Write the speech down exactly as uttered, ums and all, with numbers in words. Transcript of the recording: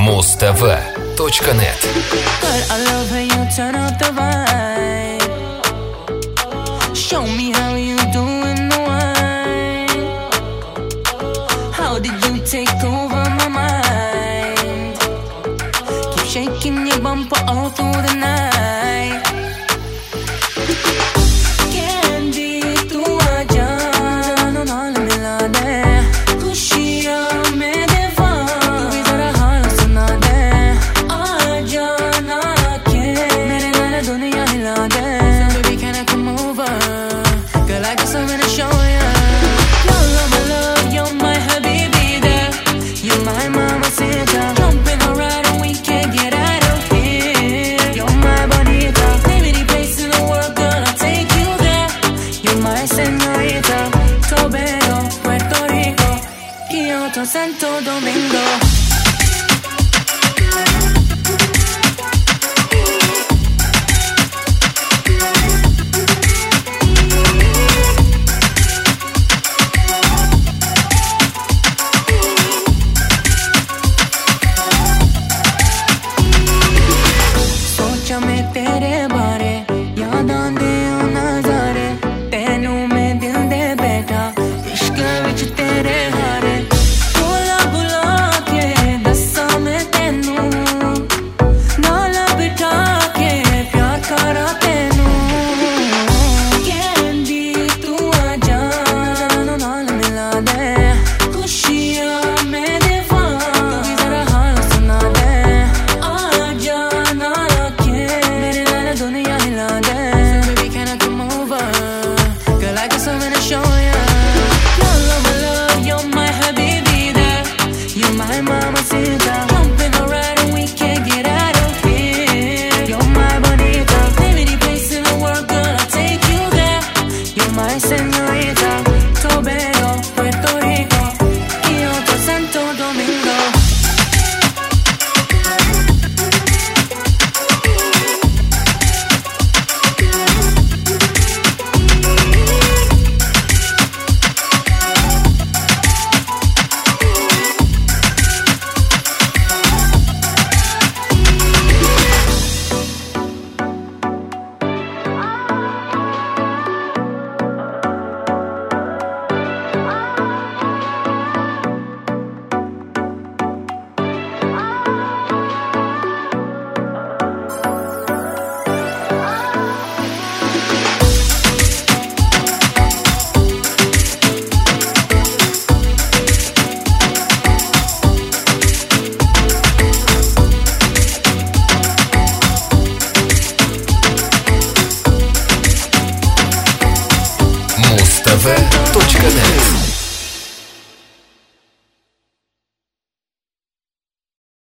муз тэ вэ точка нет. But I love how you turn up the vibe. Show me how you doing the wine. How did you take over my mind? Keep shaking your bumper all through the night. Candy, tu aaja, jano naal mila de. Khushiyan mein dewa, tu bhi zara haal suna de. Aaja na ke, mere naal duniya hila de. So baby can I come over? Girl I guess I'm gonna show ya. You're my love, you're my habibi de. You're my mamacita. Jump in the ride and we can't get out of here. You're my bonita. Name any place in the world, girl, I'll take you there. You're my señorita. Tobago, Puerto Rico, Kyoto, Santo Domingo. सोचा मैं तेरे बारे याद आंदे ओ नजारे तेनू मैं दिल दे बैठा इश्क विच तेरे हारे बोला बुला के दसा मैं तेनू नाल बिठा के प्यार करा तेनू कैंडी तू आजा जानो नाल मिला दे खुशियां मैं देवा तू भी जरा हाल सुना दे आजा ना mere naal duniya hila de. So baby can I come over? Girl I guess I'm gonna show ya. You're my love, you're my habibi de. You're my mamacita. Jump in the ride and we can't get out of here. You're my bonita. Name any place in the world, girl, I'll take you there. You're my señorita. Tobago, Puerto Rico, Kyoto, Santo Domingo. муз тэ вэ точка нет.